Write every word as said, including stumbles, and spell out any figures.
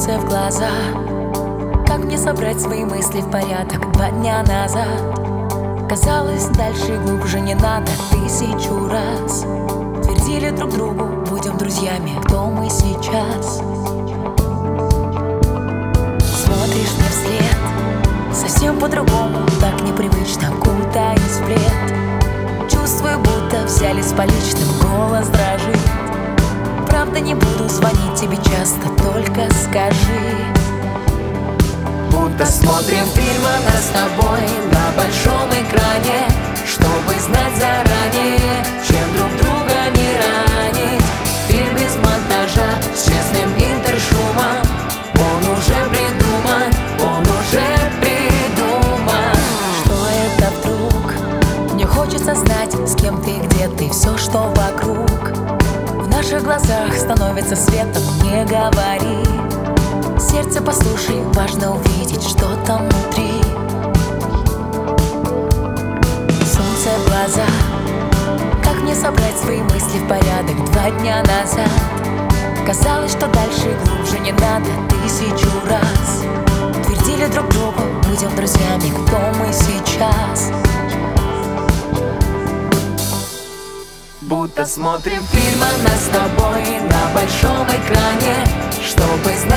Солнце в глаза. Как мне собрать свои мысли в порядок? Два дня назад казалось, дальше и глубже не надо. Тысячу раз твердили друг другу: будем друзьями. Кто мы сейчас? Смотришь мне вслед совсем по-другому, так непривычно, кутаясь в плед. Чувствую, будто взяли с поличным, голос дрожит. Правда, не буду звонить тебе часто, только скажи. Будто смотрим фильм о нас с тобой на большом экране, чтобы знать заранее, чем друг друга не ранить. Фильм без монтажа, с честным интершумом. Он уже придуман, он уже придуман. Что это вдруг? Мне хочется знать, с кем ты, где ты, все, что вокруг. В наших глазах становится светом, не говори. Сердце, послушай, важно увидеть, что там внутри. Солнце в глаза. Как мне собрать свои мысли в порядок? Два дня назад казалось, что дальше и глубже не надо. Тысячу раз твердили друг другу: будем друзьями. Кто мы сейчас? Будто смотрим фильм о нас с тобой на большом экране, чтобы знать